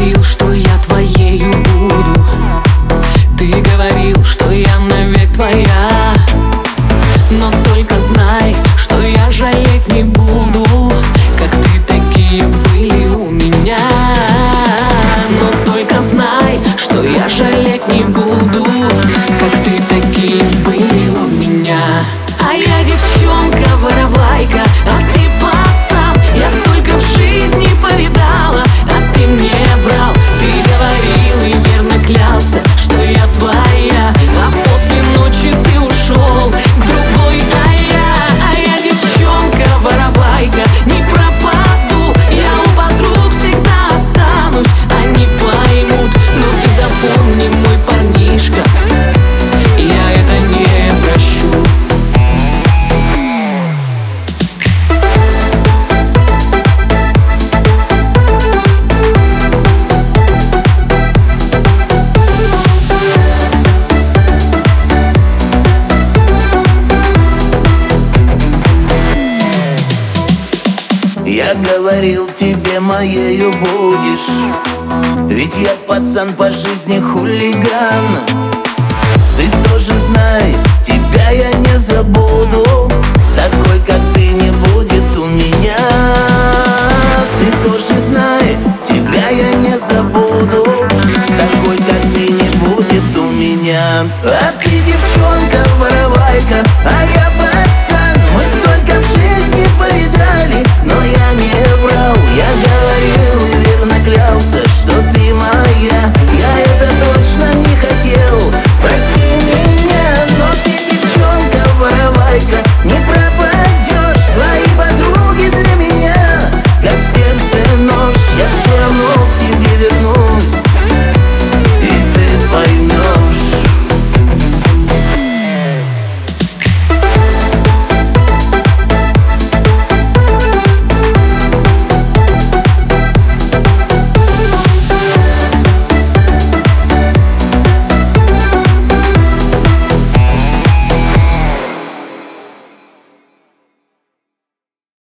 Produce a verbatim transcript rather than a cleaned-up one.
говорил, что я твоею буду. Ты говорил, что я навек твоя. Но только знай, что я жалеть не буду, как ты такие были у меня. Но только знай, что я жалеть не буду, как ты такие были у меня. А я девчонка-воровайка, а ты пацан. Я столько в жизни повидала, а ты мне врал. Ты говорил и верно клялся, что я твоя, а после ночи ты ушел к другой. А я, а я девчонка-воровайка, не пропаду. Я у подруг всегда останусь, они поймут. Но ты запомни, мой парнишка, я это не прощу. Я говорил тебе, моею будешь, ведь я пацан по жизни хулиган. Ты тоже знай, тебя я не забуду, такой как ты не будет у меня. Ты тоже знай, тебя я не забуду, такой как ты не будет у меня. А